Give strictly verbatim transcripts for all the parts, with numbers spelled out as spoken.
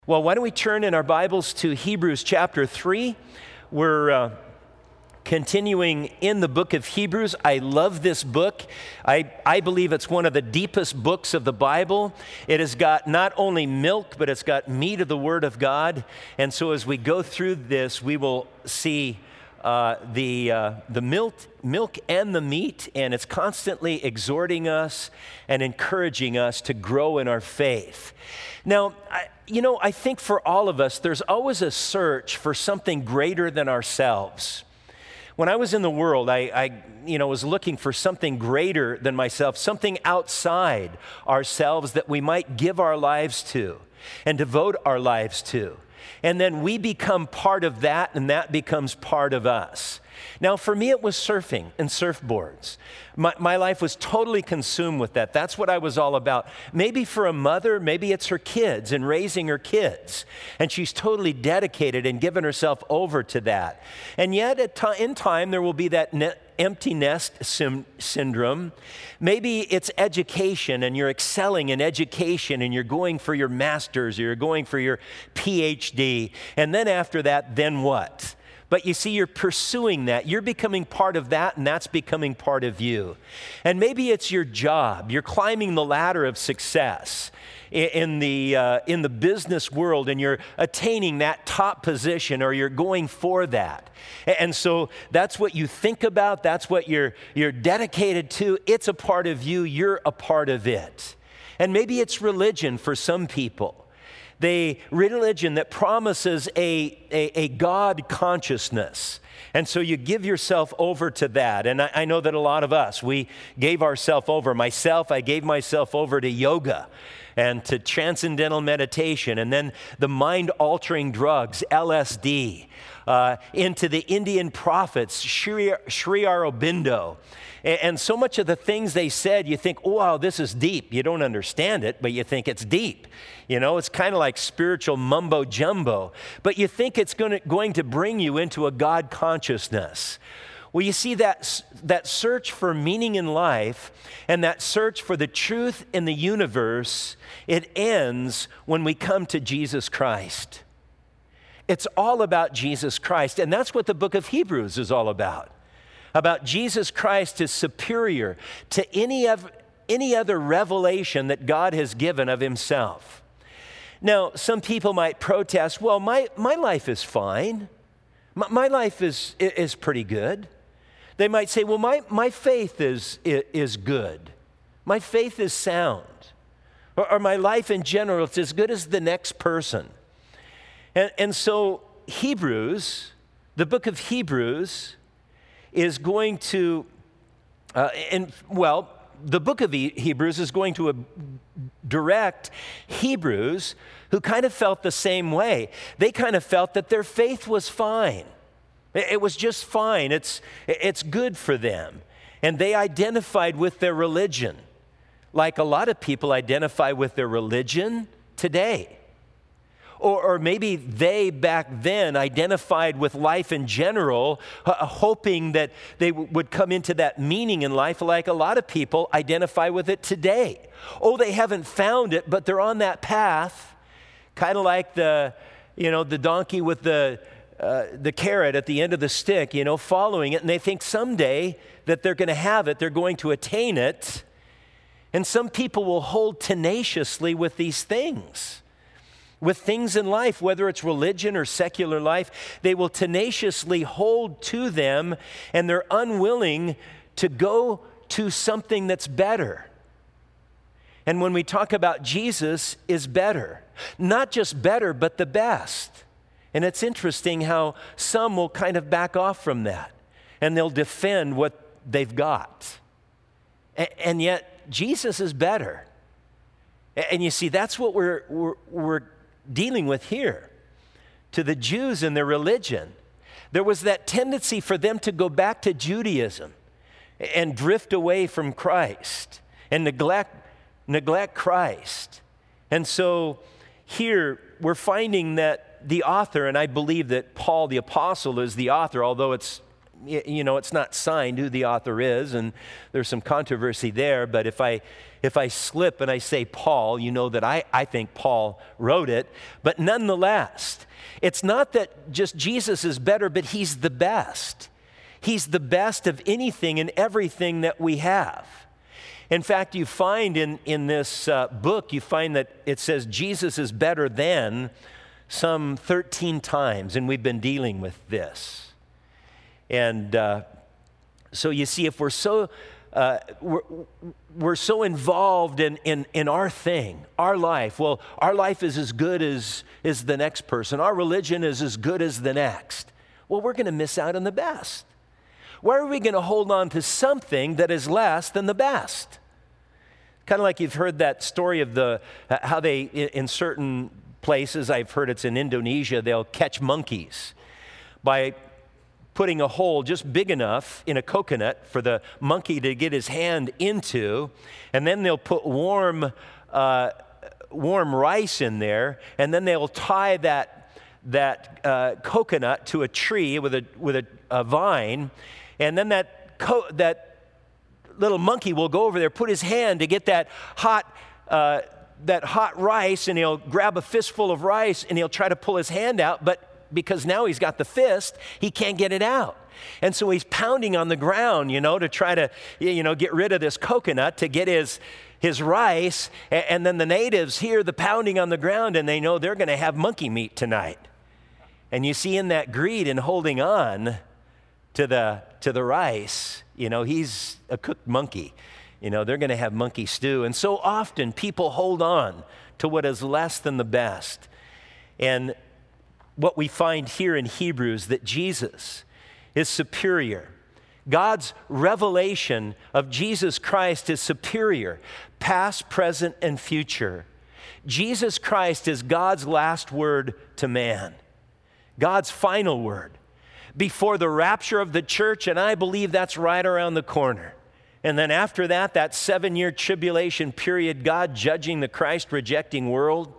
Well, why don't we turn in our Bibles to Hebrews chapter three? We're uh, continuing in the book of Hebrews. I love this book. I, I believe it's one of the deepest books of the Bible. It has got not only milk, but it's got meat of the Word of God. And so as we go through this, we will see uh, the, uh, the milk, milk and the meat, and it's constantly exhorting us and encouraging us to grow in our faith. Now, I, you know, I think for all of us, there's always a search for something greater than ourselves. When I was in the world, I, I, you know, was looking for something greater than myself, something outside ourselves that we might give our lives to and devote our lives to. And then we become part of that, and that becomes part of us. Now, for me, it was surfing and surfboards. My, my life was totally consumed with that. That's what I was all about. Maybe for a mother, maybe it's her kids and raising her kids. And she's totally dedicated and given herself over to that. And yet, at t- in time, there will be that ne- empty nest sim- syndrome. Maybe it's education, and you're excelling in education, and you're going for your master's, or you're going for your P H D. And then after that, then what? But you see, you're pursuing that. You're becoming part of that, and that's becoming part of you. And maybe it's your job. You're climbing the ladder of success in the, uh, in the business world, and you're attaining that top position, or you're going for that. And so that's what you think about. That's what you're, you're dedicated to. It's a part of you. You're a part of it. And maybe it's religion for some people. The religion that promises a, a, a God consciousness. And so you give yourself over to that. And I, I know that a lot of us, we gave ourselves over. Myself, I gave myself over to yoga and to transcendental meditation, and then the mind-altering drugs, L S D, uh, into the Indian prophets, Sri, Sri Aurobindo. And so much of the things they said, you think, oh, wow, this is deep. You don't understand it, but you think it's deep. You know, it's kind of like spiritual mumbo jumbo, but you think it's going to, going to bring you into a God consciousness. Well, you see, that, that search for meaning in life and that search for the truth in the universe, it ends when we come to Jesus Christ. It's all about Jesus Christ, and that's what the book of Hebrews is all about. About Jesus Christ is superior to any of, any other revelation that God has given of himself. Now, some people might protest, well, my, my life is fine. My, my life is, is pretty good. They might say, well, my, my faith is, is good. My faith is sound. Or, or my life in general is as good as the next person. And, and so Hebrews, the book of Hebrews, is going to, uh, and well, the book of Hebrews is going to uh, direct Hebrews who kind of felt the same way. They kind of felt that their faith was fine. It was just fine. It's, it's good for them. And they identified with their religion, like a lot of people identify with their religion today. Or, or maybe they back then identified with life in general, uh, hoping that they w- would come into that meaning in life, like a lot of people identify with it today. Oh, they haven't found it, but they're on that path, kind of like the, you know, the donkey with the uh, the carrot at the end of the stick, you know, following it, and they think someday that they're going to have it, they're going to attain it. And some people will hold tenaciously with these things. With things in life, whether it's religion or secular life, they will tenaciously hold to them, and they're unwilling to go to something that's better. And when we talk about Jesus is better, not just better, but the best. And it's interesting how some will kind of back off from that, and they'll defend what they've got. And yet, Jesus is better. And you see, that's what we're, we're, we're dealing with here. To the Jews and their religion, there was that tendency for them to go back to Judaism and drift away from Christ and neglect, neglect Christ. And so here we're finding that the author, and I believe that Paul the apostle is the author, although it's you know, it's not signed who the author is, and there's some controversy there, but if I if I slip and I say Paul, you know that I, I think Paul wrote it. But nonetheless, it's not that just Jesus is better, but he's the best. He's the best of anything and everything that we have. In fact, you find in, in this uh, book, you find that it says Jesus is better than some thirteen times, and we've been dealing with this. And uh, so you see, if we're so uh, we're, we're so involved in, in, in our thing, our life, well, our life is as good as, as the next person. Our religion is as good as the next. Well, we're going to miss out on the best. Why are we going to hold on to something that is less than the best? Kind of like you've heard that story of the uh, how they, in certain places, I've heard it's in Indonesia, they'll catch monkeys by putting a hole just big enough in a coconut for the monkey to get his hand into, and then they'll put warm uh, warm rice in there, and then they'll tie that that uh, coconut to a tree with a with a, a vine, and then that co- that little monkey will go over there, put his hand to get that hot uh, that hot rice, and he'll grab a fistful of rice and he'll try to pull his hand out, but because now he's got the fist, he can't get it out. And so he's pounding on the ground, you know, to try to, you know, get rid of this coconut to get his his rice. And then the natives hear the pounding on the ground and they know they're going to have monkey meat tonight. And you see, in that greed and holding on to the to the rice, you know, he's a cooked monkey. You know, they're going to have monkey stew. And so often people hold on to what is less than the best. And what we find here in Hebrews, that Jesus is superior. God's revelation of Jesus Christ is superior, past, present, and future. Jesus Christ is God's last word to man, God's final word before the rapture of the church, and I believe that's right around the corner. And then after that, that seven-year tribulation period, God judging the Christ-rejecting world.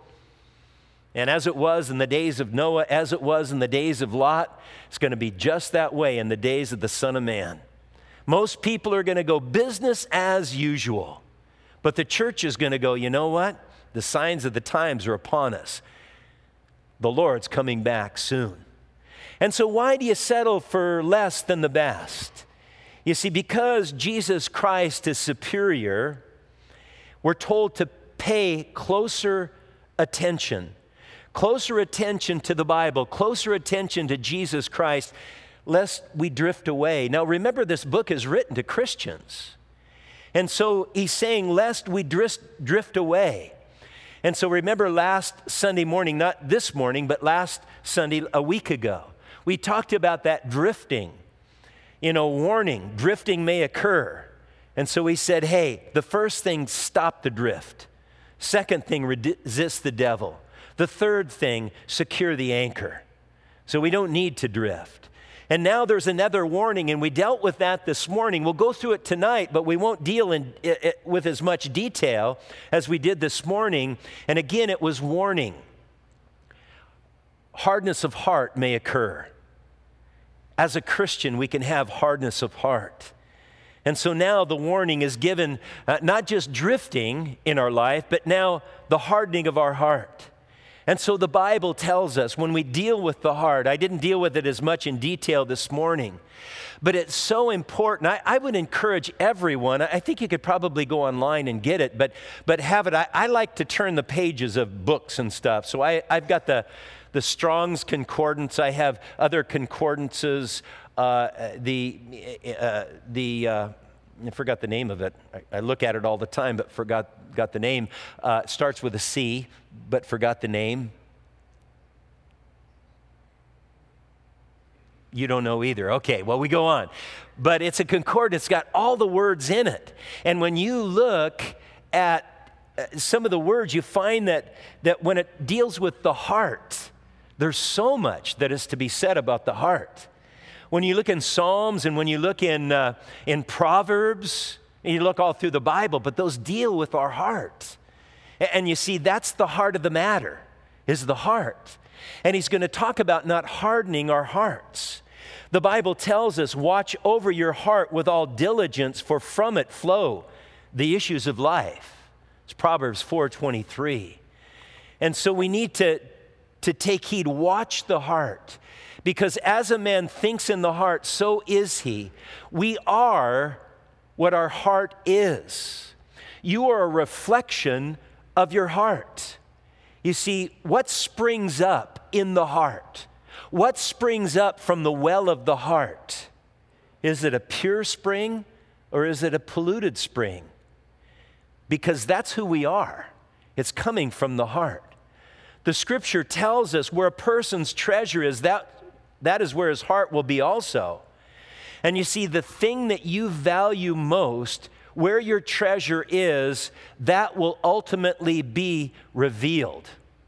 And as it was in the days of Noah, as it was in the days of Lot, it's going to be just that way in the days of the Son of Man. Most people are going to go business as usual. But the church is going to go, you know what? The signs of the times are upon us. The Lord's coming back soon. And so why do you settle for less than the best? You see, because Jesus Christ is superior, we're told to pay closer attention. Closer attention to the Bible, closer attention to Jesus Christ, lest we drift away. Now remember, this book is written to Christians. And so he's saying, lest we drift, drift away. And so remember last Sunday morning, not this morning, but last Sunday, a week ago, we talked about that drifting. You know, warning, drifting may occur. And so we said, hey, the first thing, stop the drift. Second thing, resist the devil. The third thing, secure the anchor. So we don't need to drift. And now there's another warning, and we dealt with that this morning. We'll go through it tonight, but we won't deal in, it, with as much detail as we did this morning. And again, it was warning. Hardness of heart may occur. As a Christian, we can have hardness of heart. And so now the warning is given, uh, not just drifting in our life, but now the hardening of our heart. And so the Bible tells us when we deal with the heart, I didn't deal with it as much in detail this morning, but it's so important. I, I would encourage everyone, I think you could probably go online and get it, but but have it. I, I like to turn the pages of books and stuff. So I, I've got the, the Strong's Concordance. I have other concordances. Uh, the, uh, the uh, I forgot the name of it. I, I look at it all the time, but forgot got the name. Uh, it starts with a C, but forgot the name. You don't know either. Okay, well, we go on. But it's a concordance. It's got all the words in it. And when you look at some of the words, you find that, that when it deals with the heart, there's so much that is to be said about the heart. When you look in Psalms and when you look in, uh, in Proverbs, and you look all through the Bible, but those deal with our heart. And you see, that's the heart of the matter, is the heart. And he's going to talk about not hardening our hearts. The Bible tells us, watch over your heart with all diligence, for from it flow the issues of life. It's Proverbs four twenty-three. And so we need to, to take heed, watch the heart. Because as a man thinks in the heart, so is he. We are what our heart is. You are a reflection of your heart. You see, what springs up in the heart? What springs up from the well of the heart? Is it a pure spring or is it a polluted spring? Because that's who we are. It's coming from the heart. The scripture tells us where a person's treasure is, that, that is where his heart will be also. And you see, the thing that you value most, where your treasure is, that will ultimately be revealed.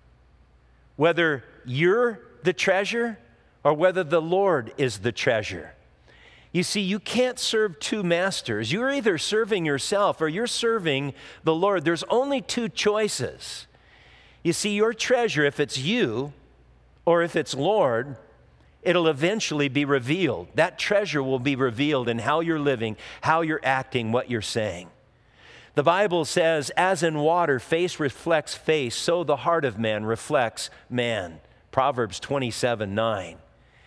Whether you're the treasure or whether the Lord is the treasure. You see, you can't serve two masters. You're either serving yourself or you're serving the Lord. There's only two choices. You see, your treasure, if it's you or if it's Lord, it'll eventually be revealed. That treasure will be revealed in how you're living, how you're acting, what you're saying. The Bible says, as in water, face reflects face, so the heart of man reflects man. Proverbs twenty-seven nine.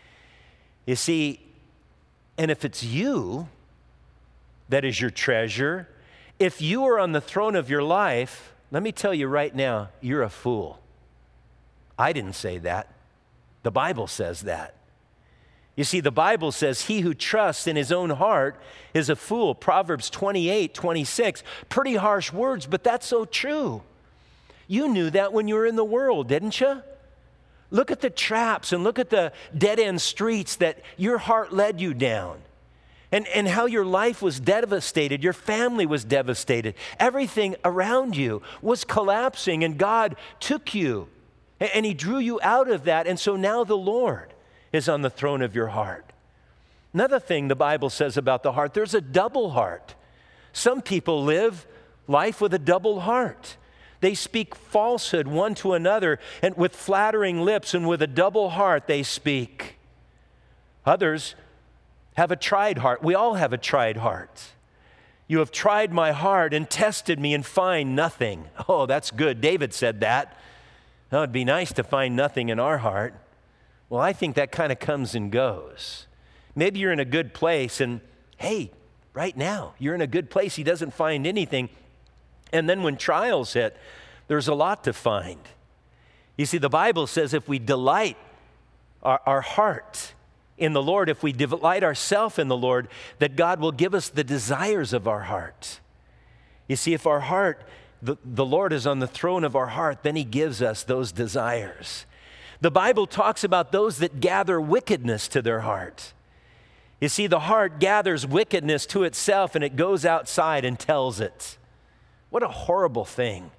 You see, and if it's you that is your treasure, if you are on the throne of your life, let me tell you right now, you're a fool. I didn't say that. The Bible says that. You see, the Bible says, he who trusts in his own heart is a fool. Proverbs twenty-eight twenty-six. Pretty harsh words, but that's so true. You knew that when you were in the world, didn't you? Look at the traps and look at the dead-end streets that your heart led you down. And, and how your life was devastated, your family was devastated. Everything around you was collapsing, and God took you, and, and he drew you out of that. And so now the Lord is on the throne of your heart. Another thing the Bible says about the heart, there's a double heart. Some people live life with a double heart. They speak falsehood one to another, and with flattering lips and with a double heart they speak. Others have a tried heart. We all have a tried heart. You have tried my heart and tested me and find nothing. Oh, that's good. David said that. Oh, it'd be nice to find nothing in our heart. Well, I think that kind of comes and goes. Maybe you're in a good place and, hey, right now, you're in a good place. He doesn't find anything. And then when trials hit, there's a lot to find. You see, the Bible says if we delight our, our heart in the Lord, if we delight ourselves in the Lord, that God will give us the desires of our heart. You see, if our heart, the, the Lord is on the throne of our heart, then he gives us those desires. The Bible talks about those that gather wickedness to their heart. You see, the heart gathers wickedness to itself and it goes outside and tells it. What a horrible thing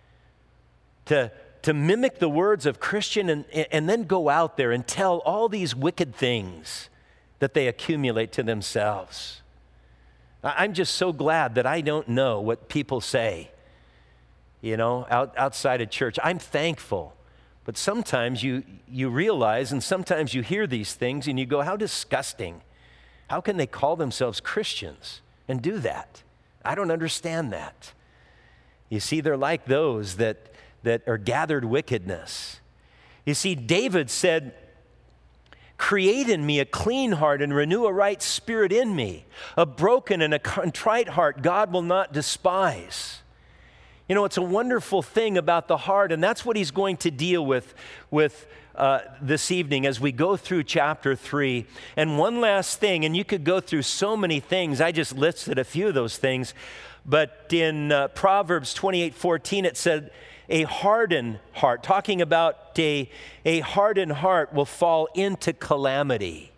to, to mimic the words of Christian and, and then go out there and tell all these wicked things that they accumulate to themselves. I'm just so glad that I don't know what people say, you know, out, outside of church. I'm thankful. But sometimes you, you realize and sometimes you hear these things and you go, how disgusting. How can they call themselves Christians and do that? I don't understand that. You see, they're like those that, that are gathered wickedness. You see, David said, create in me a clean heart and renew a right spirit in me. A broken and a contrite heart God will not despise. You know, it's a wonderful thing about the heart, and that's what he's going to deal with, with uh, this evening as we go through chapter three. And one last thing, and you could go through so many things. I just listed a few of those things. But in uh, Proverbs twenty-eight fourteen, it said, a hardened heart, talking about a, a hardened heart will fall into calamity.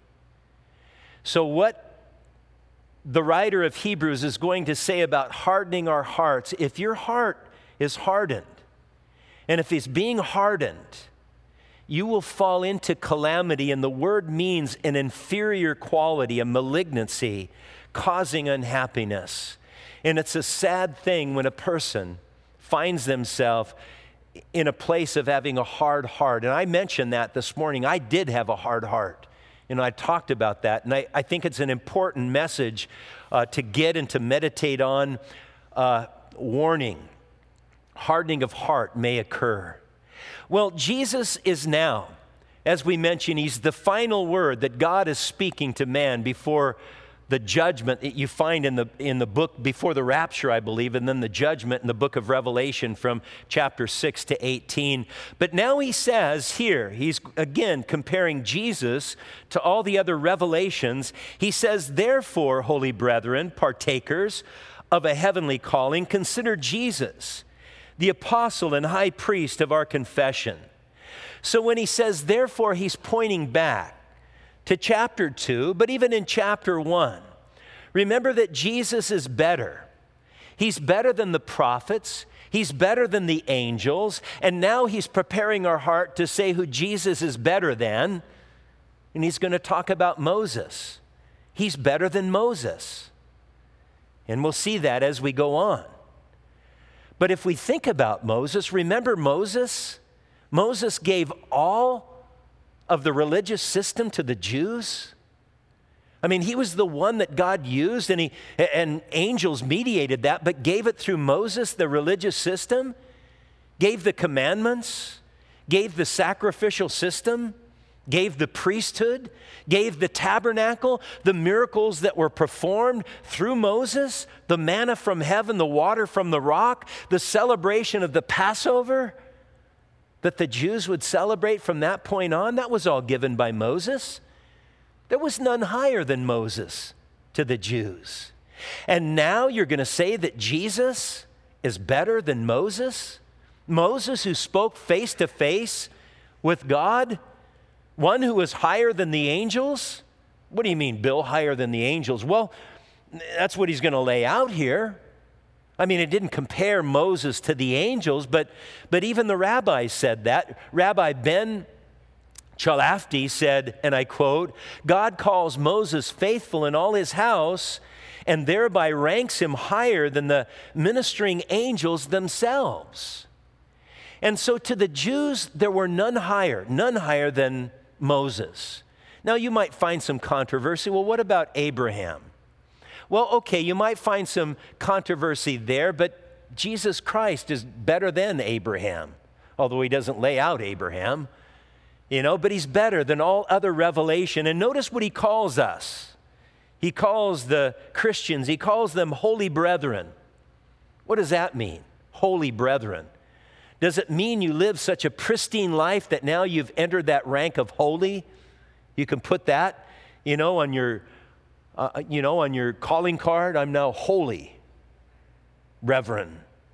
So what the writer of Hebrews is going to say about hardening our hearts, if your heart is hardened, and if it's being hardened, you will fall into calamity, and the word means an inferior quality, a malignancy, causing unhappiness. And it's a sad thing when a person finds themselves in a place of having a hard heart. And I mentioned that this morning. I did have a hard heart You know, I talked about that, and I, I think it's an important message uh, to get and to meditate on. Uh, warning, hardening of heart may occur. Well, Jesus is now, as we mentioned, he's the final word that God is speaking to man before the judgment that you find in the in the book before the rapture, I believe, and then the judgment in the book of Revelation from chapter six to eighteen. But now he says here, he's again comparing Jesus to all the other revelations. He says, therefore, holy brethren, partakers of a heavenly calling, consider Jesus, the apostle and high priest of our confession. So when he says, therefore, he's pointing back to chapter two, but even in chapter one, remember that Jesus is better. He's better than the prophets. He's better than the angels. And now he's preparing our heart to say who Jesus is better than. And he's going to talk about Moses. He's better than Moses. And we'll see that as we go on. But if we think about Moses, remember Moses? Moses gave all of the religious system to the Jews. I mean, he was the one that God used, and he and angels mediated that, but gave it through Moses, the religious system, gave the commandments, gave the sacrificial system, gave the priesthood, gave the tabernacle, the miracles that were performed through Moses, the manna from heaven, the water from the rock, the celebration of the Passover that the Jews would celebrate from that point on. That was all given by Moses. There was none higher than Moses to the Jews. And now you're going to say that Jesus is better than Moses? Moses, who spoke face to face with God? One who was higher than the angels? What do you mean, Bill, higher than the angels? Well, that's what he's going to lay out here. I mean, it didn't compare Moses to the angels, but, but even the rabbis said that. Rabbi Ben Chalafti said, and I quote, God calls Moses faithful in all his house and thereby ranks him higher than the ministering angels themselves. And so to the Jews, there were none higher, none higher than Moses. Now you might find some controversy. Well, what about Abraham? Well, okay, you might find some controversy there, but Jesus Christ is better than Abraham, although he doesn't lay out Abraham, you know, but he's better than all other revelation. And notice what he calls us. He calls the Christians, he calls them holy brethren. What does that mean, holy brethren? Does it mean you live such a pristine life that now you've entered that rank of holy? You can put that, you know, on your Uh, you know, on your calling card, I'm now holy, Reverend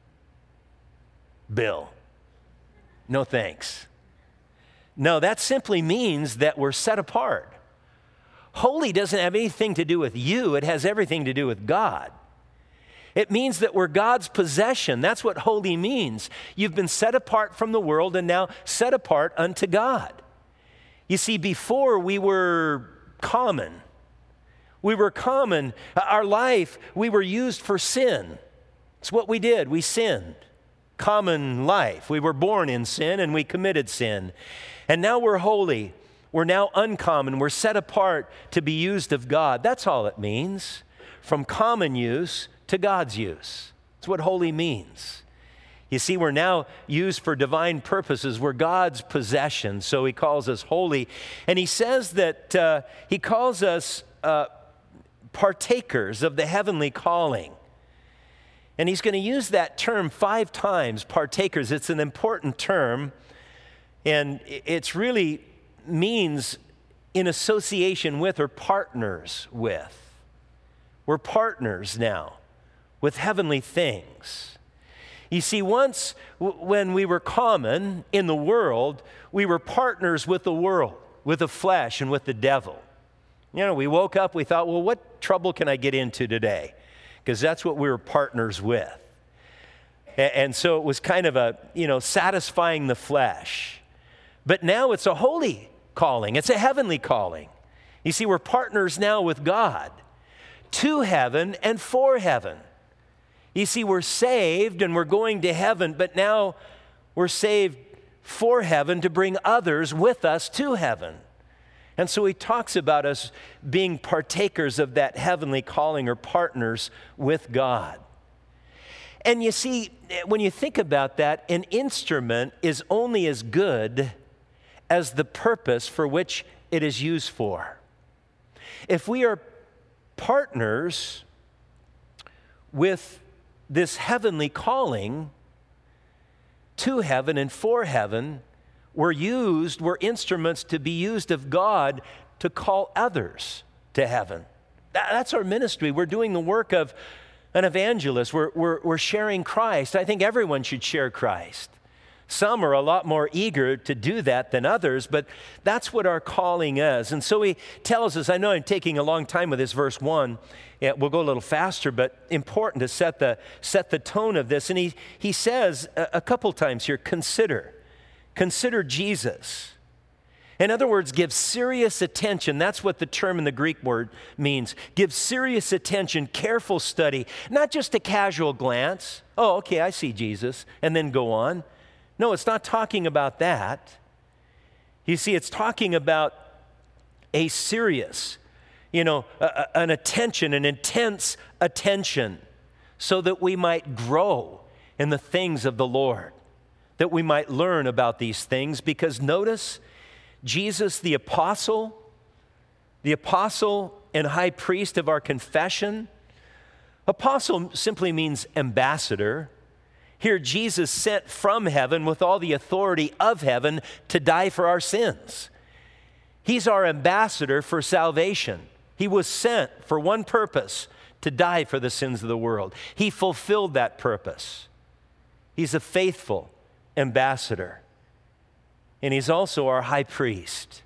Bill. No thanks. No, that simply means that we're set apart. Holy doesn't have anything to do with you. It has everything to do with God. It means that we're God's possession. That's what holy means. You've been set apart from the world and now set apart unto God. You see, before we were common. We were common. Our life, we were used for sin. It's what we did. We sinned. Common life. We were born in sin and we committed sin. And now we're holy. We're now uncommon. We're set apart to be used of God. That's all it means. From common use to God's use. That's what holy means. You see, we're now used for divine purposes. We're God's possession. So he calls us holy. And he says that uh, he calls us uh, partakers of the heavenly calling. And he's going to use that term five times, partakers. It's an important term, and it's really means in association with or partners with. We're partners now with heavenly things. You see, once w- when we were common in the world, we were partners with the world, with the flesh and with the devil. You know, we woke up, we thought, well, what trouble can I get into today? Because that's what we were partners with. And, and so it was kind of a, you know, satisfying the flesh. But now it's a holy calling. It's a heavenly calling. You see, we're partners now with God to heaven and for heaven. You see, we're saved and we're going to heaven, but now we're saved for heaven to bring others with us to heaven. And so he talks about us being partakers of that heavenly calling or partners with God. And you see, when you think about that, an instrument is only as good as the purpose for which it is used for. If we are partners with this heavenly calling to heaven and for heaven, we're used, we're instruments to be used of God to call others to heaven. That, that's our ministry. We're doing the work of an evangelist. We're, we're, we're sharing Christ. I think everyone should share Christ. Some are a lot more eager to do that than others, but that's what our calling is. And so he tells us, I know I'm taking a long time with this verse one. Yeah, we'll go a little faster, but important to set the, set the tone of this. And he, he says a, a couple times here, consider. Consider Jesus. In other words, give serious attention. That's what the term in the Greek word means. Give serious attention, careful study, not just a casual glance. Oh, okay, I see Jesus, and then go on. No, it's not talking about that. You see, it's talking about a serious, you know, a, a, an attention, an intense attention, so that we might grow in the things of the Lord, that we might learn about these things. Because notice, Jesus, the apostle, the apostle and high priest of our confession. Apostle simply means ambassador. Here, Jesus sent from heaven with all the authority of heaven to die for our sins. He's our ambassador for salvation. He was sent for one purpose, to die for the sins of the world. He fulfilled that purpose. He's a faithful ambassador. And he's also our high priest.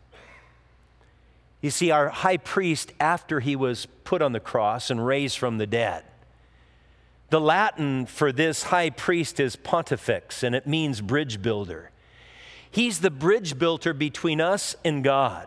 You see, our high priest, after he was put on the cross and raised from the dead, the Latin for this high priest is pontifex, and it means bridge builder. He's the bridge builder between us and God.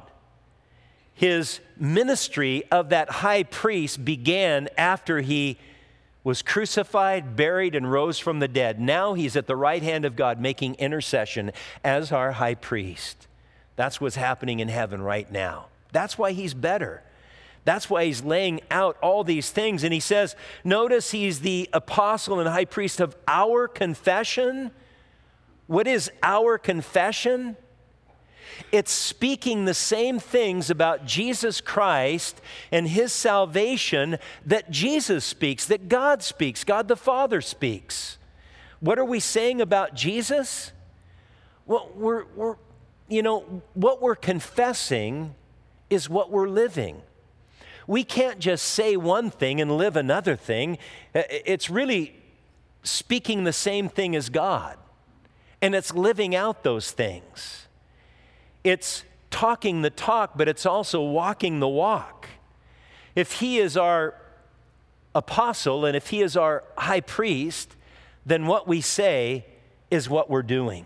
His ministry of that high priest began after he was crucified, buried, and rose from the dead. Now he's at the right hand of God making intercession as our high priest. That's what's happening in heaven right now. That's why he's better. That's why he's laying out all these things. And he says, notice he's the apostle and high priest of our confession. What is our confession? It's speaking the same things about Jesus Christ and his salvation that Jesus speaks, that God speaks, God the Father speaks. What are we saying about Jesus? Well, we're, we're you know, what we're confessing is what we're living. We can't just say one thing and live another thing. It's really speaking the same thing as God, and it's living out those things. It's talking the talk, but it's also walking the walk. If he is our apostle and if he is our high priest, then what we say is what we're doing.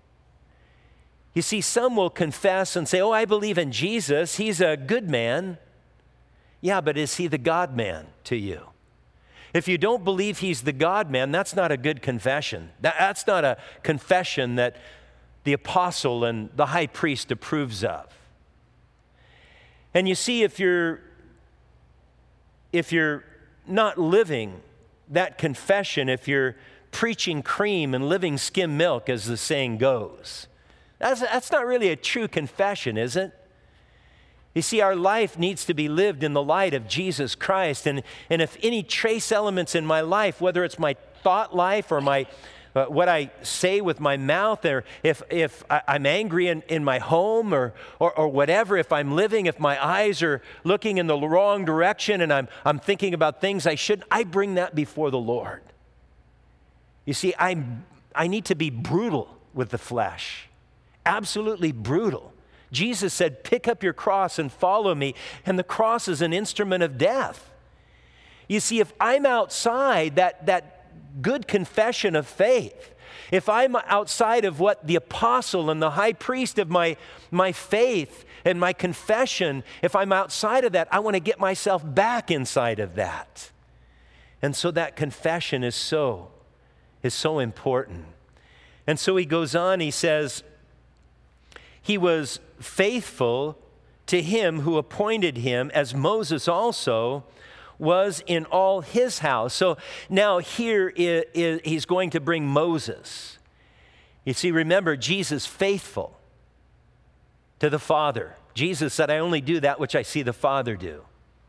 You see, some will confess and say, oh, I believe in Jesus. He's a good man. Yeah, but is he the God-man to you? If you don't believe he's the God-man, that's not a good confession. That's not a confession that the apostle and the high priest approves of. And you see, if you're, if you're not living that confession, if you're preaching cream and living skim milk, as the saying goes, that's, that's not really a true confession, is it? You see, our life needs to be lived in the light of Jesus Christ. And, and if any trace elements in my life, whether it's my thought life or my uh, what I say with my mouth, or if, if I, I'm angry in, in my home or, or, or whatever, if I'm living, if my eyes are looking in the wrong direction and I'm, I'm thinking about things I shouldn't, I bring that before the Lord. You see, I'm, I need to be brutal with the flesh, absolutely brutal. Jesus said, pick up your cross and follow me. And the cross is an instrument of death. You see, if I'm outside that, that good confession of faith, if I'm outside of what the apostle and the high priest of my, my faith and my confession, if I'm outside of that, I want to get myself back inside of that. And so that confession is so, is so important. And so he goes on, he says, he was faithful to him who appointed him, as Moses also was in all his house. So now here is, is, he's going to bring Moses. You see, remember, Jesus faithful to the Father. Jesus said, I only do that which I see the Father do.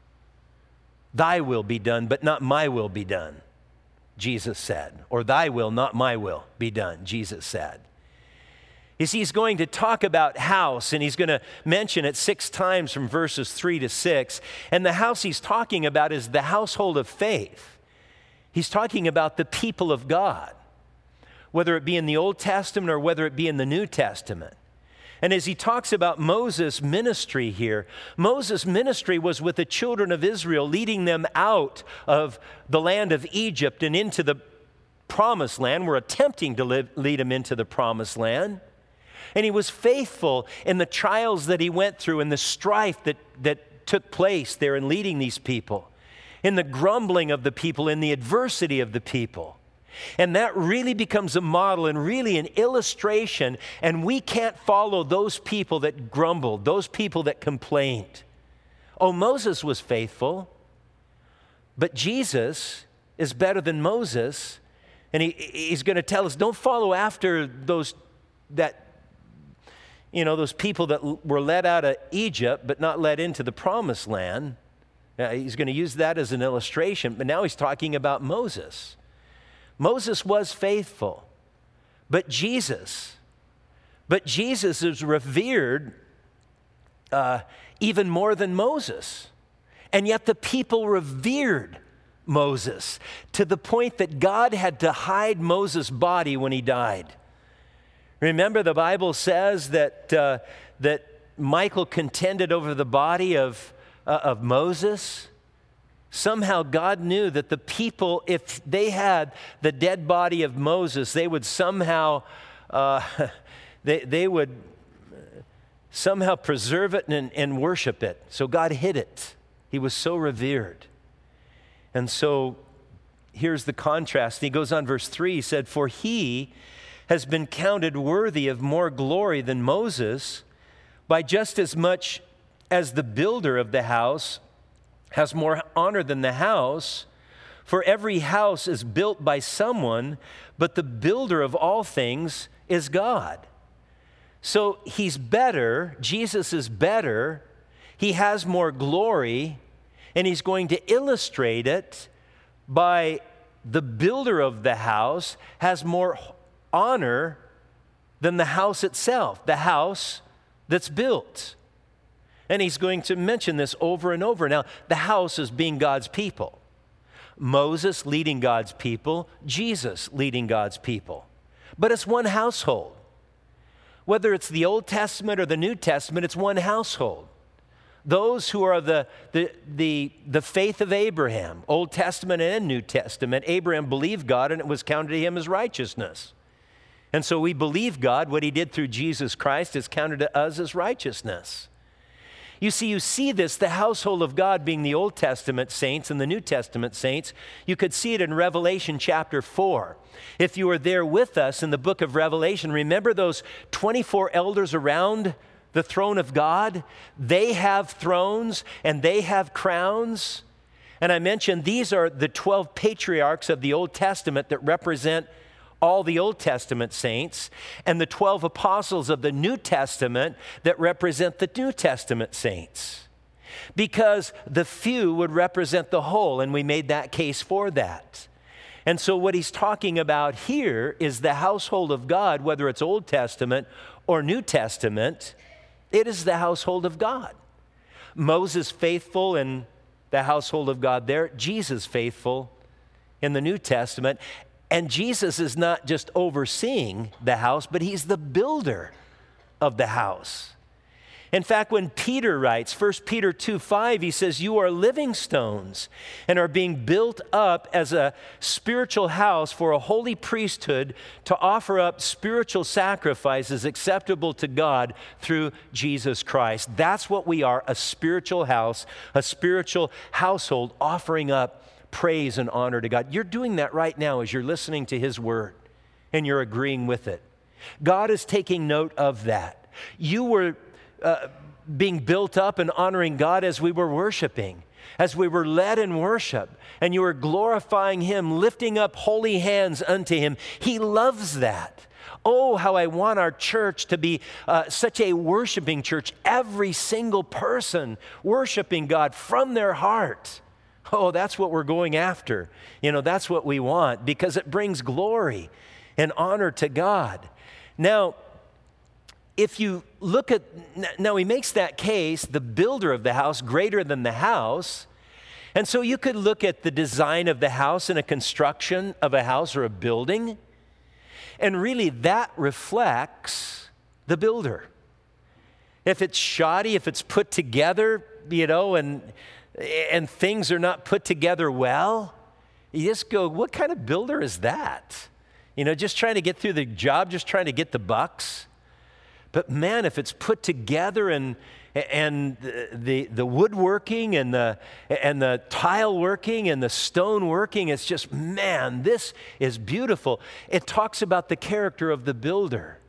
Thy will be done, but not my will be done, Jesus said. Or thy will, not my will, be done, Jesus said. You see, he's going to talk about house, and he's going to mention it six times from verses three to six. And the house he's talking about is the household of faith. He's talking about the people of God, whether it be in the Old Testament or whether it be in the New Testament. And as he talks about Moses' ministry here, Moses' ministry was with the children of Israel, leading them out of the land of Egypt and into the promised land. We're attempting to live, lead them into the promised land. And he was faithful in the trials that he went through and the strife that, that took place there in leading these people, in the grumbling of the people, in the adversity of the people. And that really becomes a model and really an illustration, and we can't follow those people that grumbled, those people that complained. Oh, Moses was faithful, but Jesus is better than Moses, and he, he's going to tell us, don't follow after those that You know, those people that were led out of Egypt but not led into the promised land. Uh, he's going to use that as an illustration, but now he's talking about Moses. Moses was faithful, but Jesus, but Jesus is revered uh, even more than Moses. And yet the people revered Moses to the point that God had to hide Moses' body when he died. Remember, the Bible says that uh, that Michael contended over the body of, uh, of Moses. Somehow God knew that the people, if they had the dead body of Moses, they would somehow, uh, they, they would somehow preserve it and, and worship it. So God hid it. He was so revered. And so here's the contrast. He goes on, verse three, he said, for he has been counted worthy of more glory than Moses, by just as much as the builder of the house has more honor than the house. For every house is built by someone, but the builder of all things is God. So he's better, Jesus is better, he has more glory, and he's going to illustrate it by the builder of the house has more honor than the house itself, the house that's built. And he's going to mention this over and over. Now, the house is being God's people. Moses leading God's people, Jesus leading God's people. But it's one household. Whether it's the Old Testament or the New Testament, it's one household. Those who are the, the, the, the faith of Abraham, Old Testament and New Testament, Abraham believed God and it was counted to him as righteousness. And so we believe God, what he did through Jesus Christ is counted to us as righteousness. You see, you see this, the household of God being the Old Testament saints and the New Testament saints. You could see it in Revelation chapter four. If you were there with us in the book of Revelation, remember those twenty-four elders around the throne of God? They have thrones and they have crowns. And I mentioned these are the twelve patriarchs of the Old Testament that represent all the Old Testament saints, and the twelve apostles of the New Testament that represent the New Testament saints. Because the few would represent the whole, and we made that case for that. And so what he's talking about here is the household of God, whether it's Old Testament or New Testament, it is the household of God. Moses faithful in the household of God there, Jesus faithful in the New Testament. And Jesus is not just overseeing the house, but he's the builder of the house. In fact, when Peter writes, First Peter two five, he says, you are living stones and are being built up as a spiritual house for a holy priesthood to offer up spiritual sacrifices acceptable to God through Jesus Christ. That's what we are, a spiritual house, a spiritual household offering up praise and honor to God. You're doing that right now as you're listening to his word and you're agreeing with it. God is taking note of that. You were uh, being built up and honoring God as we were worshiping, as we were led in worship, and you were glorifying Him, lifting up holy hands unto Him. He loves that. Oh, how I want our church to be uh, such a worshiping church. Every single person worshiping God from their heart. Oh, that's what we're going after. You know, that's what we want because it brings glory and honor to God. Now, if you look at, now he makes that case, the builder of the house greater than the house. And so you could look at the design of the house and a construction of a house or a building. And really that reflects the builder. If it's shoddy, if it's put together, you know, and and things are not put together well, you just go, what kind of builder is that? You know, just trying to get through the job, just trying to get the bucks. But man, if it's put together and and the the woodworking and the and the tile working and the stone working, it's just, man, this is beautiful. It talks about the character of the builder.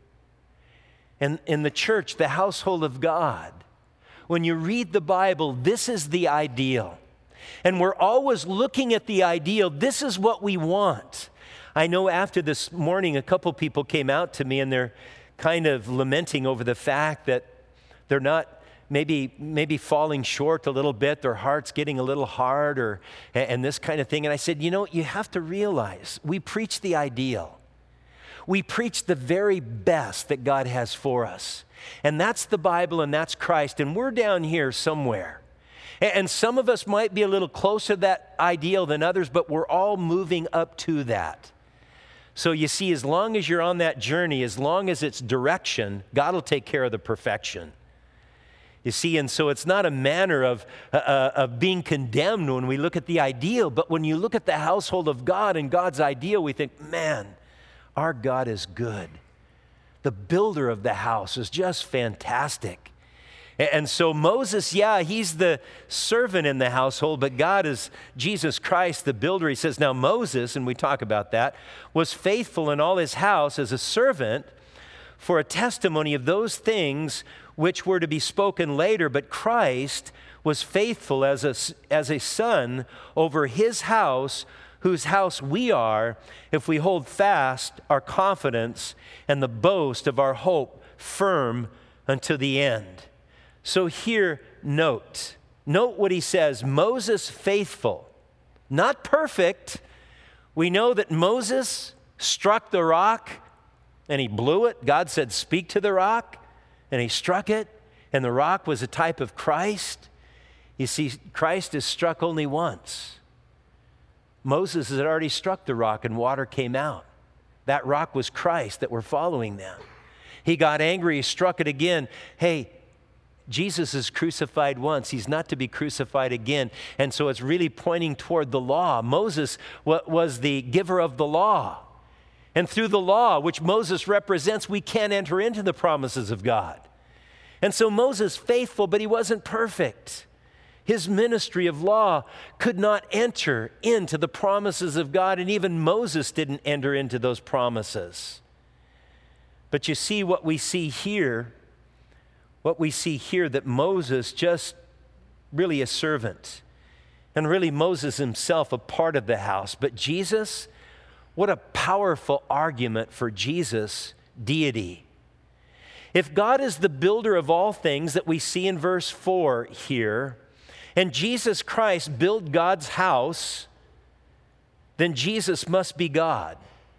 And in the church, the household of God, when you read the Bible, this is the ideal. And we're always looking at the ideal. This is what we want. I know after this morning, a couple people came out to me and they're kind of lamenting over the fact that they're not maybe maybe falling short a little bit, their heart's getting a little hard, or and this kind of thing. And I said, you know, you have to realize we preach the ideal. We preach the very best that God has for us. And that's the Bible and that's Christ. And we're down here somewhere. And some of us might be a little closer to that ideal than others, but we're all moving up to that. So you see, as long as you're on that journey, as long as it's direction, God will take care of the perfection. You see, and so it's not a manner of, uh, of being condemned when we look at the ideal, but when you look at the household of God and God's ideal, we think, man, our God is good. The builder of the house is just fantastic. And so Moses, yeah, he's the servant in the household, but God is Jesus Christ, the builder. He says, now Moses, and we talk about that, was faithful in all his house as a servant for a testimony of those things which were to be spoken later, but Christ was faithful as a, as a son over his house, whose house we are, if we hold fast our confidence and the boast of our hope firm unto the end. So here, note, note what he says, Moses faithful, not perfect. We know that Moses struck the rock and he blew it. God said, speak to the rock, and he struck it, and the rock was a type of Christ. You see, Christ is struck only once. Moses had already struck the rock and water came out. That rock was Christ that we're following now. He got angry, he struck it again. Hey, Jesus is crucified once. He's not to be crucified again. And so it's really pointing toward the law. Moses was the giver of the law. And through the law, which Moses represents, we can't enter into the promises of God. And so Moses faithful, but he wasn't perfect. His ministry of law could not enter into the promises of God, and even Moses didn't enter into those promises. But you see what we see here, what we see here that Moses just really a servant, and really Moses himself a part of the house. But Jesus, what a powerful argument for Jesus' deity. If God is the builder of all things that we see in verse four here, and Jesus Christ built God's house, then Jesus must be God.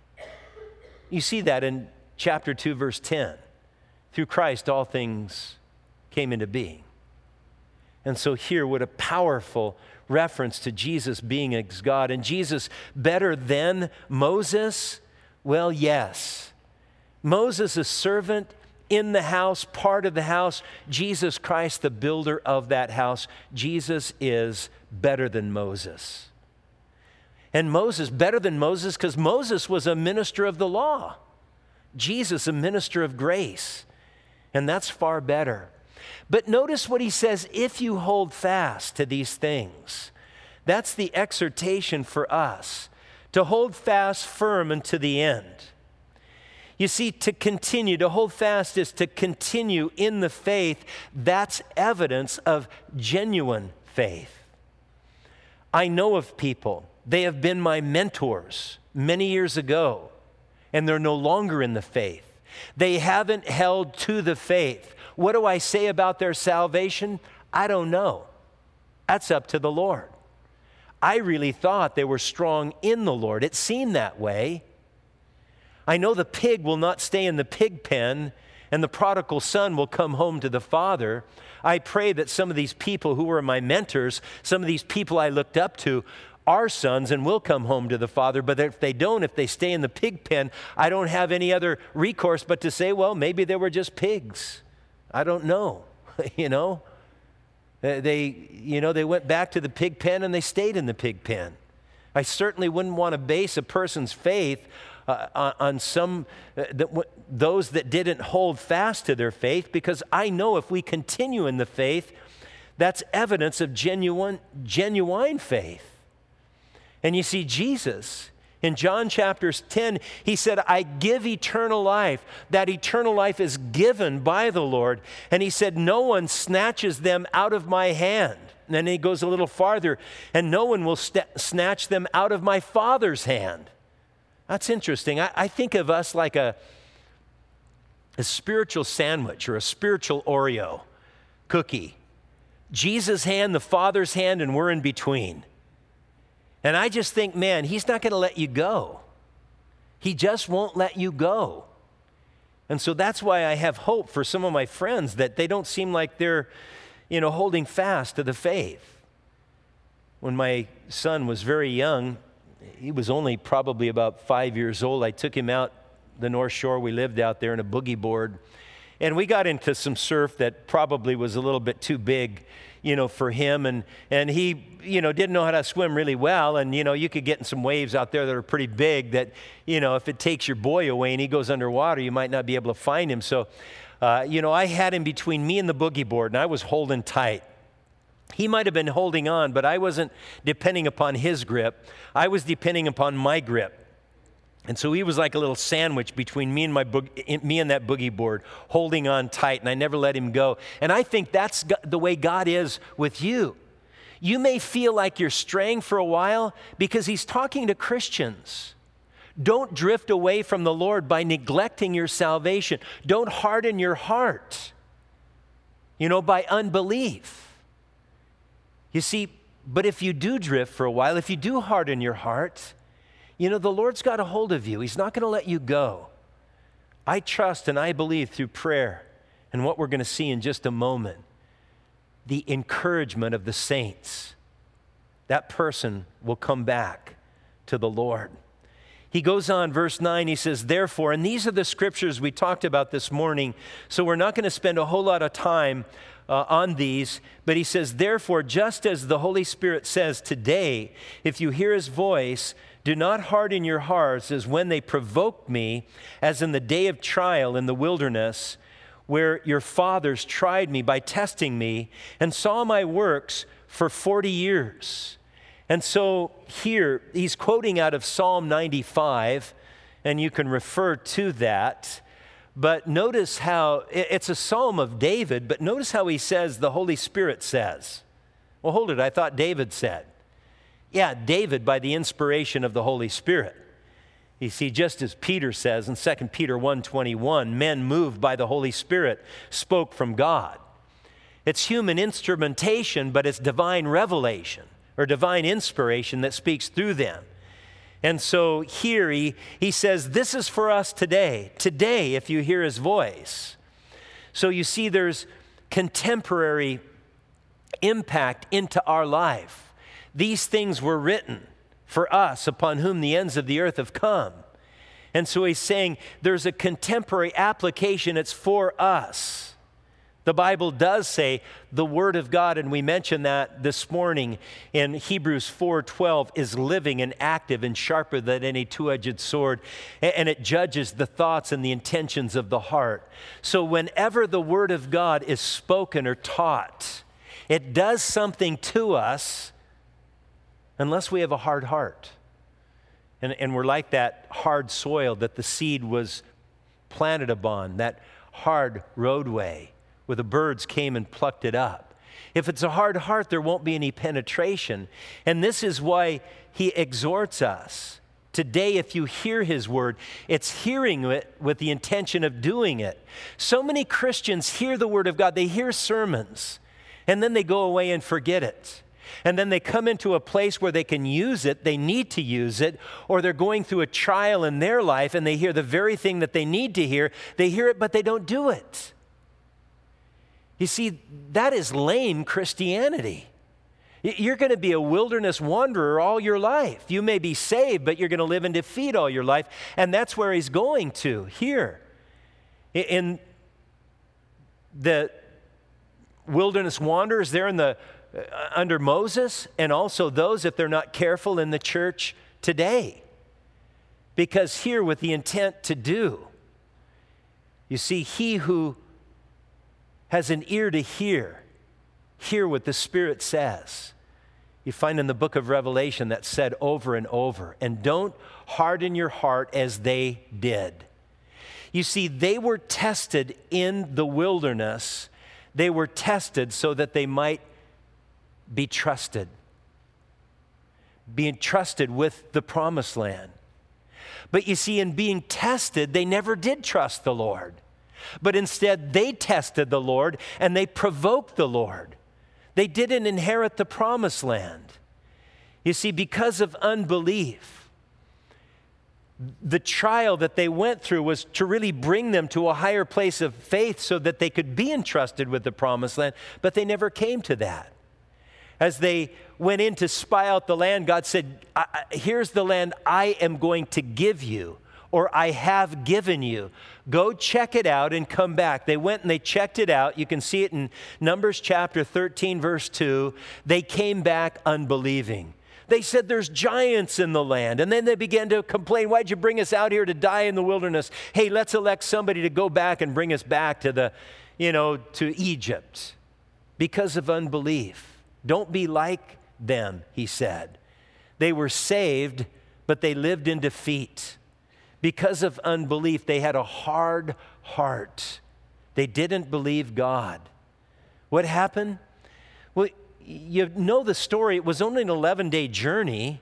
You see that in chapter two, verse ten. Through Christ, all things came into being. And so here, what a powerful reference to Jesus being as God. And Jesus better than Moses? Well, yes. Moses, a servant in the house, part of the house. Jesus Christ, the builder of that house. Jesus is better than Moses. And Moses, better than Moses, because Moses was a minister of the law. Jesus, a minister of grace. And that's far better. But notice what he says, if you hold fast to these things. That's the exhortation for us, to hold fast firm unto the end. You see, to continue, to hold fast is to continue in the faith. That's evidence of genuine faith. I know of people, they have been my mentors many years ago, and they're no longer in the faith. They haven't held to the faith. What do I say about their salvation? I don't know. That's up to the Lord. I really thought they were strong in the Lord. It seemed that way. I know the pig will not stay in the pig pen, and the prodigal son will come home to the father. I pray that some of these people who were my mentors, some of these people I looked up to, are sons and will come home to the father. But if they don't, if they stay in the pig pen, I don't have any other recourse but to say, well, maybe they were just pigs. I don't know, you know. They, you know, they went back to the pig pen and they stayed in the pig pen. I certainly wouldn't want to base a person's faith uh, on some, uh, that w- those that didn't hold fast to their faith, because I know if we continue in the faith, that's evidence of genuine, genuine faith. And you see, Jesus, in John chapter ten, he said, I give eternal life. That eternal life is given by the Lord. And he said, no one snatches them out of my hand. And then he goes a little farther, and no one will st- snatch them out of my Father's hand. That's interesting. I, I think of us like a, a spiritual sandwich or a spiritual Oreo cookie. Jesus' hand, the Father's hand, and we're in between. And I just think, man, he's not going to let you go. He just won't let you go. And so that's why I have hope for some of my friends, that they don't seem like they're, you know, holding fast to the faith. When my son was very young, he was only probably about five years old, I took him out the North Shore. We lived out there in a boogie board. And we got into some surf that probably was a little bit too big, you know, for him. And, and he, you know, didn't know how to swim really well. And, you know, you could get in some waves out there that are pretty big that, you know, if it takes your boy away and he goes underwater, you might not be able to find him. So, uh, you know, I had him between me and the boogie board, and I was holding tight. He might have been holding on, but I wasn't depending upon his grip. I was depending upon my grip. And so he was like a little sandwich between me and my boog- me and that boogie board, holding on tight, and I never let him go. And I think that's the way God is with you. You may feel like you're straying for a while because he's talking to Christians. Don't drift away from the Lord by neglecting your salvation. Don't harden your heart, you know, by unbelief. You see, but if you do drift for a while, if you do harden your heart, you know, the Lord's got a hold of you. He's not going to let you go. I trust and I believe through prayer and what we're going to see in just a moment, the encouragement of the saints, that person will come back to the Lord. He goes on, verse nine, he says, therefore, and these are the scriptures we talked about this morning, so we're not going to spend a whole lot of time Uh, on these, but he says, therefore, just as the Holy Spirit says today, if you hear his voice, do not harden your hearts as when they provoked me, as in the day of trial in the wilderness, where your fathers tried me by testing me and saw my works for forty years. And so here, he's quoting out of Psalm ninety-five, and you can refer to that. But notice how, it's a psalm of David, but notice how he says the Holy Spirit says. Well, hold it, I thought David said. Yeah, David by the inspiration of the Holy Spirit. You see, just as Peter says in Second Peter one twenty-one, men moved by the Holy Spirit spoke from God. It's human instrumentation, but it's divine revelation or divine inspiration that speaks through them. And so here he, he says, this is for us today. Today, if you hear his voice. So you see there's contemporary impact into our life. These things were written for us upon whom the ends of the earth have come. And so he's saying there's a contemporary application. It's for us. The Bible does say the Word of God, and we mentioned that this morning in Hebrews four twelve, is living and active and sharper than any two-edged sword, and it judges the thoughts and the intentions of the heart. So whenever the Word of God is spoken or taught, it does something to us unless we have a hard heart. And, and we're like that hard soil that the seed was planted upon, that hard roadway where the birds came and plucked it up. If it's a hard heart, there won't be any penetration. And this is why he exhorts us. Today, if you hear his word, it's hearing it with the intention of doing it. So many Christians hear the word of God. They hear sermons, and then they go away and forget it. And then they come into a place where they can use it, they need to use it, or they're going through a trial in their life and they hear the very thing that they need to hear. They hear it, but they don't do it. You see, that is lame Christianity. You're going to be a wilderness wanderer all your life. You may be saved, but you're going to live in defeat all your life. And that's where he's going to, here. In the wilderness wanderers there in the uh, under Moses, and also those, if they're not careful, in the church today. Because here, with the intent to do, you see, he who has an ear to hear, hear what the Spirit says. You find in the book of Revelation that's said over and over, and don't harden your heart as they did. You see, they were tested in the wilderness. They were tested so that they might be trusted, being trusted with the promised land. But you see, in being tested, they never did trust the Lord. But instead, they tested the Lord and they provoked the Lord. They didn't inherit the promised land. You see, because of unbelief, the trial that they went through was to really bring them to a higher place of faith so that they could be entrusted with the promised land, but they never came to that. As they went in to spy out the land, God said, here's the land I am going to give you, or I have given you. Go check it out and come back. They went and they checked it out. You can see it in Numbers chapter thirteen, verse two. They came back unbelieving. They said there's giants in the land. And then they began to complain, why'd you bring us out here to die in the wilderness? Hey, let's elect somebody to go back and bring us back to the, you know, to Egypt. Because of unbelief. Don't be like them, he said. They were saved, but they lived in defeat. Because of unbelief, they had a hard heart. They didn't believe God. What happened? Well, you know the story. It was only an eleven-day journey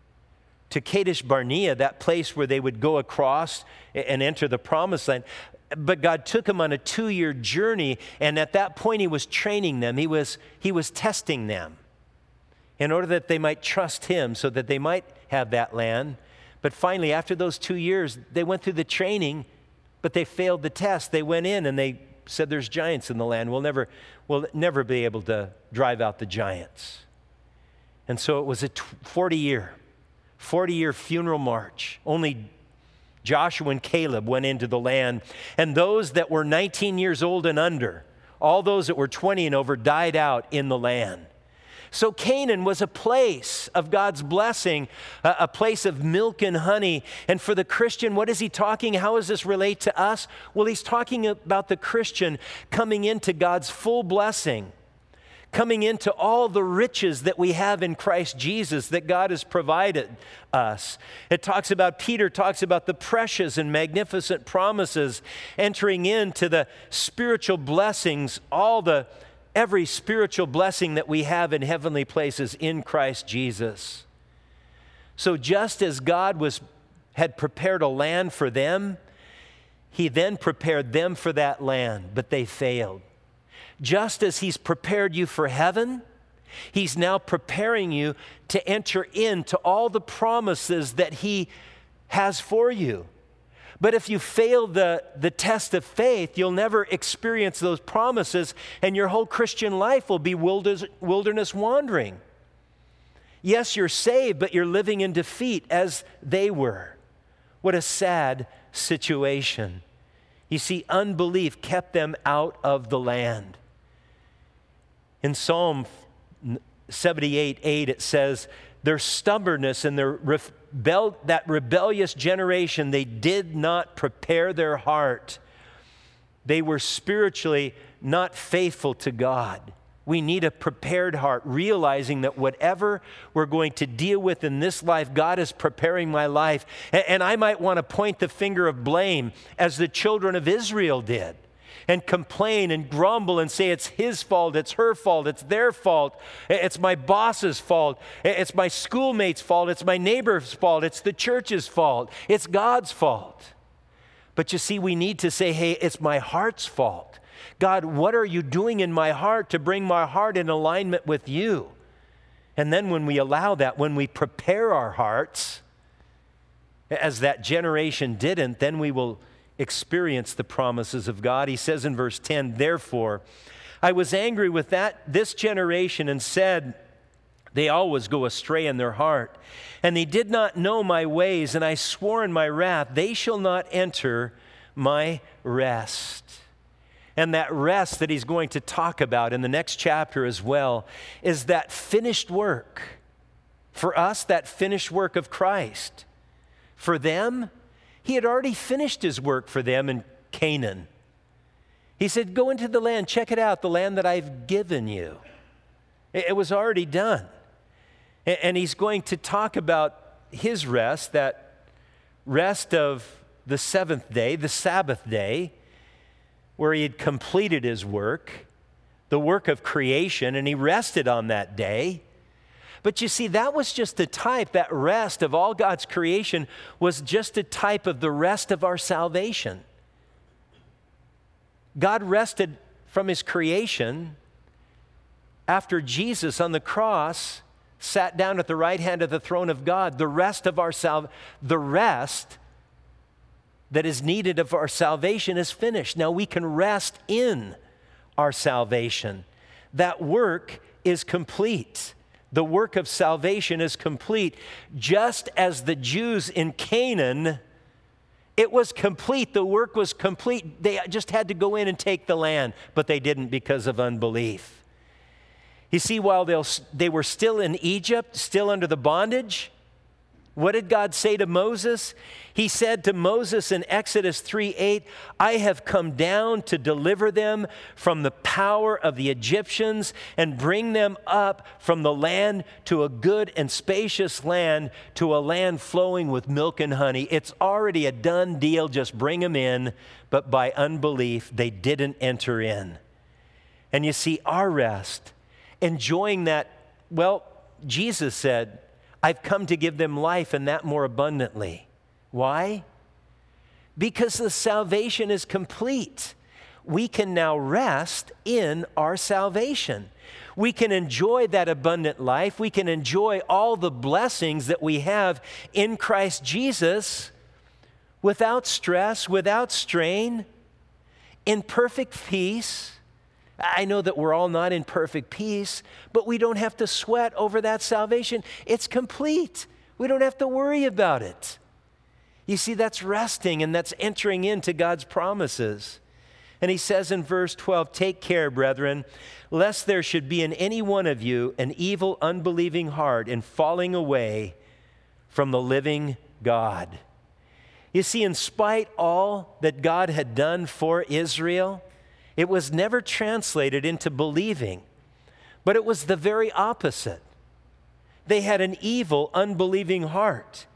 to Kadesh Barnea, that place where they would go across and enter the promised land. But God took them on a two-year journey, and at that point he was training them. He was, he was testing them in order that they might trust him so that they might have that land. But finally, after those two years, they went through the training, but they failed the test. They went in and they said, there's giants in the land. We'll never, we'll never be able to drive out the giants. And so it was a forty-year, forty-year funeral march. Only Joshua and Caleb went into the land. And those that were nineteen years old and under, all those that were twenty and over, died out in the land. So Canaan was a place of God's blessing, a, a place of milk and honey. And for the Christian, what is he talking? How does this relate to us? Well, he's talking about the Christian coming into God's full blessing, coming into all the riches that we have in Christ Jesus that God has provided us. It talks about, Peter talks about the precious and magnificent promises, entering into the spiritual blessings, all the every spiritual blessing that we have in heavenly places in Christ Jesus. So just as God was had prepared a land for them, he then prepared them for that land, but they failed. Just as he's prepared you for heaven, he's now preparing you to enter into all the promises that he has for you. But if you fail the, the test of faith, you'll never experience those promises, and your whole Christian life will be wilderness, wilderness wandering. Yes, you're saved, but you're living in defeat as they were. What a sad situation. You see, unbelief kept them out of the land. In Psalm seventy-eight eight, it says, their stubbornness and their rebel, that rebellious generation, they did not prepare their heart. They were spiritually not faithful to God. We need a prepared heart, realizing that whatever we're going to deal with in this life, God is preparing my life. And I might want to point the finger of blame as the children of Israel did, and complain and grumble and say it's his fault, it's her fault, it's their fault, it's my boss's fault, it's my schoolmate's fault, it's my neighbor's fault, it's the church's fault, it's God's fault. But you see, we need to say, hey, it's my heart's fault. God, what are you doing in my heart to bring my heart in alignment with you? And then when we allow that, when we prepare our hearts, as that generation didn't, then we will experience the promises of God. He says in verse ten, therefore, I was angry with that this generation and said, they always go astray in their heart, and they did not know my ways, and I swore in my wrath, they shall not enter my rest. And that rest that he's going to talk about in the next chapter as well is that finished work. For us, that finished work of Christ. For them, he had already finished his work for them in Canaan. He said, go into the land, check it out, the land that I've given you. It was already done. And he's going to talk about his rest, that rest of the seventh day, the Sabbath day, where he had completed his work, the work of creation, and he rested on that day. But you see, that was just a type, that rest of all God's creation was just a type of the rest of our salvation. God rested from his creation after Jesus on the cross sat down at the right hand of the throne of God. The rest of our sal- the rest that is needed of our salvation is finished. Now we can rest in our salvation. That work is complete. The work of salvation is complete. Just as the Jews in Canaan, it was complete. The work was complete. They just had to go in and take the land, but they didn't because of unbelief. You see, while they were still in Egypt, still under the bondage, what did God say to Moses? He said to Moses in Exodus three eight, I have come down to deliver them from the power of the Egyptians and bring them up from the land to a good and spacious land, to a land flowing with milk and honey. It's already a done deal, just bring them in. But by unbelief, they didn't enter in. And you see, our rest, enjoying that, well, Jesus said, I've come to give them life and that more abundantly. Why? Because the salvation is complete. We can now rest in our salvation. We can enjoy that abundant life. We can enjoy all the blessings that we have in Christ Jesus without stress, without strain, in perfect peace. I know that we're all not in perfect peace, but we don't have to sweat over that salvation. It's complete. We don't have to worry about it. You see, that's resting and that's entering into God's promises. And he says in verse twelve, take care, brethren, lest there should be in any one of you an evil, unbelieving heart in falling away from the living God. You see, in spite all that God had done for Israel, it was never translated into believing, but it was the very opposite. They had an evil, unbelieving heart.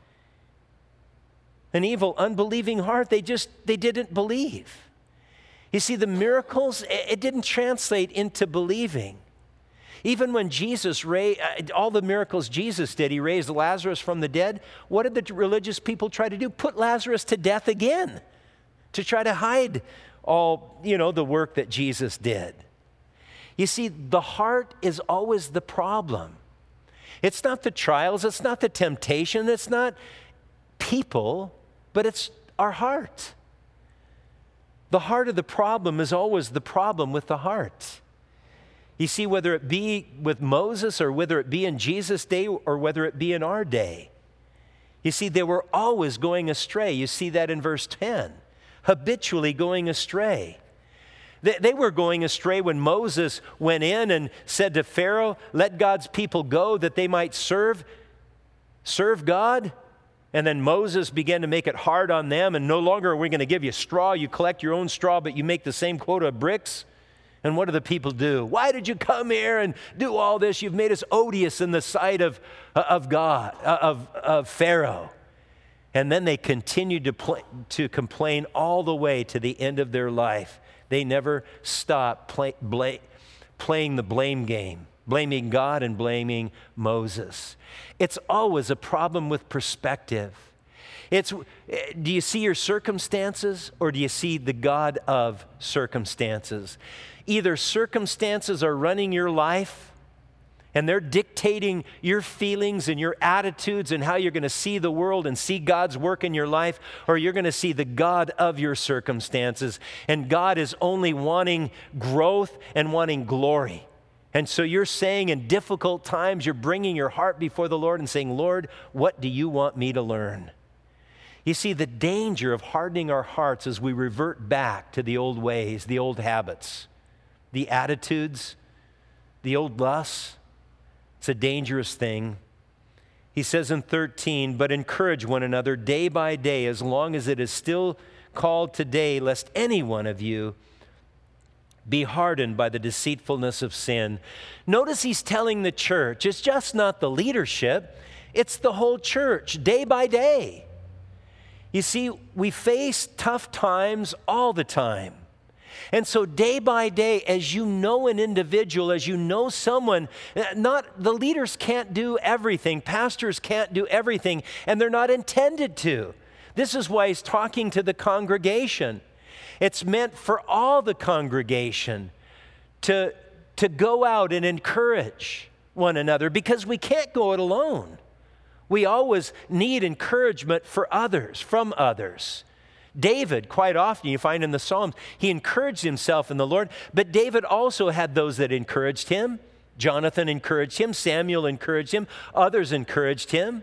An evil, unbelieving heart. They just, they didn't believe. You see, the miracles, it didn't translate into believing. Even when Jesus raised, all the miracles Jesus did, he raised Lazarus from the dead, what did the religious people try to do? Put Lazarus to death again, to try to hide all, you know, the work that Jesus did. You see, the heart is always the problem. It's not the trials, it's not the temptation, it's not people, but it's our heart. The heart of the problem is always the problem with the heart. You see, whether it be with Moses or whether it be in Jesus' day or whether it be in our day, you see, they were always going astray. You see that in verse ten. Habitually going astray. They, they were going astray when Moses went in and said to Pharaoh, let God's people go that they might serve, serve God. And then Moses began to make it hard on them, and no longer are we going to give you straw. You collect your own straw, but you make the same quota of bricks. And what do the people do? Why did you come here and do all this? You've made us odious in the sight of, of God, of, of Pharaoh. And then they continued to, play, to complain all the way to the end of their life. They never stopped play, bla- playing the blame game, blaming God and blaming Moses. It's always a problem with perspective. It's, do you see your circumstances or do you see the God of circumstances? Either circumstances are running your life and they're dictating your feelings and your attitudes and how you're going to see the world and see God's work in your life, or you're going to see the God of your circumstances. And God is only wanting growth and wanting glory. And so you're saying in difficult times, you're bringing your heart before the Lord and saying, Lord, what do you want me to learn? You see, the danger of hardening our hearts as we revert back to the old ways, the old habits, the attitudes, the old lusts. It's a dangerous thing. He says in thirteen, but encourage one another day by day, as long as it is still called today, lest any one of you be hardened by the deceitfulness of sin. Notice he's telling the church, it's just not the leadership, it's the whole church, day by day. You see, we face tough times all the time. And so day by day, as you know an individual, as you know someone, not the leaders can't do everything, pastors can't do everything, and they're not intended to. This is why he's talking to the congregation. It's meant for all the congregation to, to go out and encourage one another, because we can't go it alone. We always need encouragement for others, from others. David, quite often you find in the Psalms, he encouraged himself in the Lord, but David also had those that encouraged him. Jonathan encouraged him, Samuel encouraged him, others encouraged him.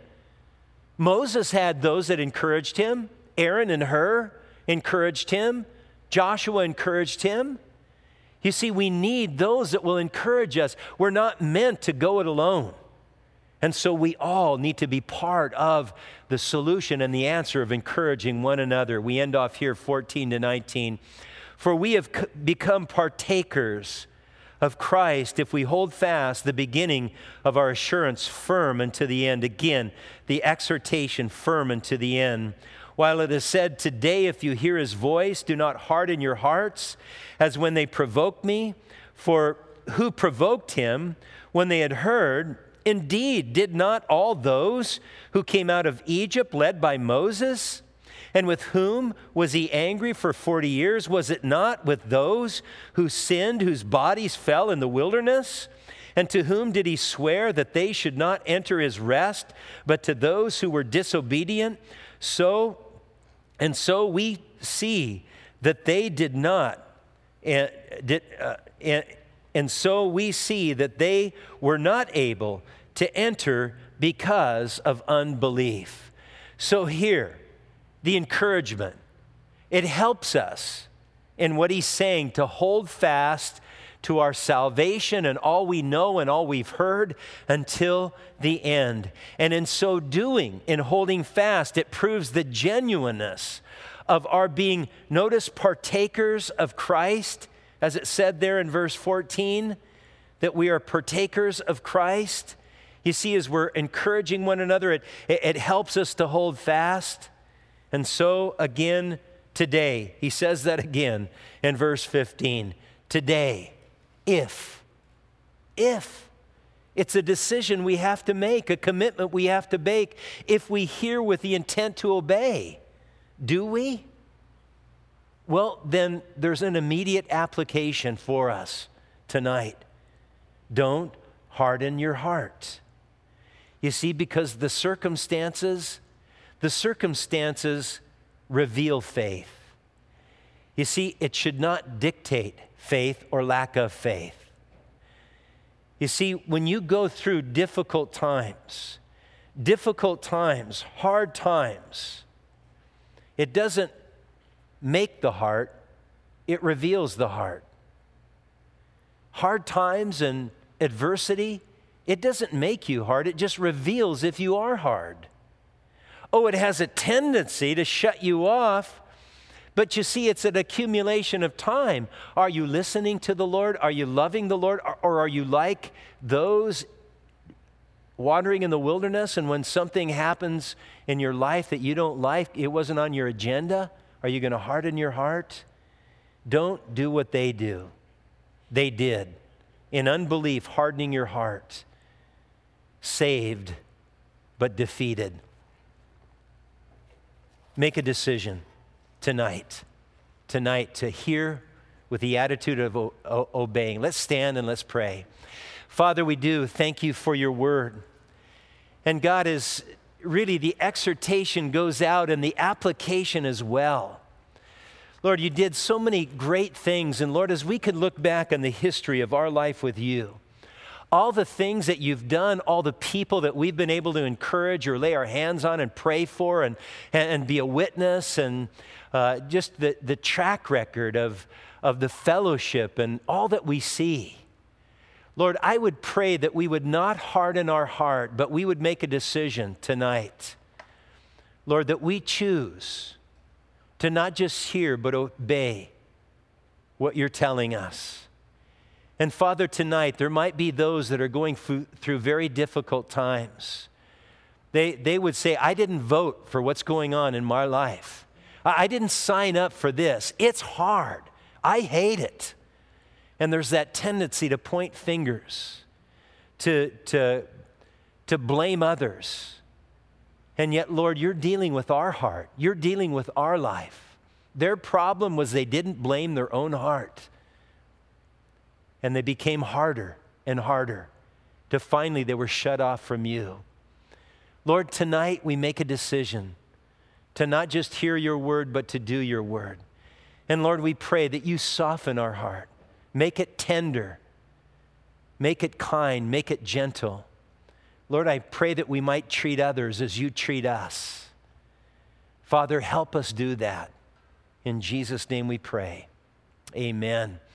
Moses had those that encouraged him. Aaron and Hur encouraged him. Joshua encouraged him. You see, we need those that will encourage us. We're not meant to go it alone. And so we all need to be part of the solution and the answer of encouraging one another. We end off here, fourteen to nineteen. For we have become partakers of Christ if we hold fast the beginning of our assurance firm unto the end. Again, the exhortation firm unto the end. While it is said, today if you hear his voice, do not harden your hearts as when they provoked me. For who provoked him when they had heard? Indeed, did not all those who came out of Egypt led by Moses? And with whom was he angry for forty years? Was it not with those who sinned, whose bodies fell in the wilderness? And to whom did he swear that they should not enter his rest, but to those who were disobedient? So, and so we see that they did not, and, did, uh, and, and so we see that they were not able to enter because of unbelief. So here, the encouragement, it helps us in what he's saying to hold fast to our salvation and all we know and all we've heard until the end. And in so doing, in holding fast, it proves the genuineness of our being, notice, partakers of Christ, as it said there in verse fourteen, that we are partakers of Christ. You see, as we're encouraging one another, it, it, it helps us to hold fast. And so again today, he says that again in verse fifteen, today, if, if, it's a decision we have to make, a commitment we have to make if we hear with the intent to obey. Do we? Well, then there's an immediate application for us tonight. Don't harden your heart. You see, because the circumstances, the circumstances reveal faith. You see, it should not dictate faith or lack of faith. You see, when you go through difficult times, difficult times, hard times, it doesn't make the heart, it reveals the heart. Hard times and adversity, it doesn't make you hard, it just reveals if you are hard. Oh, it has a tendency to shut you off, But you see, it's an accumulation of time. Are you listening to the Lord? Are you loving the Lord? Or, or are you like those wandering in the wilderness, and when something happens in your life that you don't like, it wasn't on your agenda? Are you going to harden your heart? Don't do what they do. They did. In unbelief, hardening your heart. Saved, but defeated. Make a decision tonight. Tonight to hear with the attitude of o- o- obeying. Let's stand and let's pray. Father, we do thank you for your word. And God, is really the exhortation goes out and the application as well. Lord, you did so many great things. And Lord, as we could look back on the history of our life with you, all the things that you've done, all the people that we've been able to encourage or lay our hands on and pray for and, and, and be a witness, and uh, just the, the track record of, of the fellowship and all that we see. Lord, I would pray that we would not harden our heart, but we would make a decision tonight. Lord, that we choose to not just hear, but obey what you're telling us. And Father, tonight, there might be those that are going through, through very difficult times. They, they would say, I didn't vote for what's going on in my life. I, I didn't sign up for this. It's hard. I hate it. And there's that tendency to point fingers, to, to, to blame others. And yet, Lord, you're dealing with our heart. You're dealing with our life. Their problem was they didn't blame their own heart. And they became harder and harder to finally they were shut off from you. Lord, tonight we make a decision to not just hear your word, but to do your word. And Lord, we pray that you soften our heart. Make it tender. Make it kind. Make it gentle. Lord, I pray that we might treat others as you treat us. Father, help us do that. In Jesus' name we pray. Amen.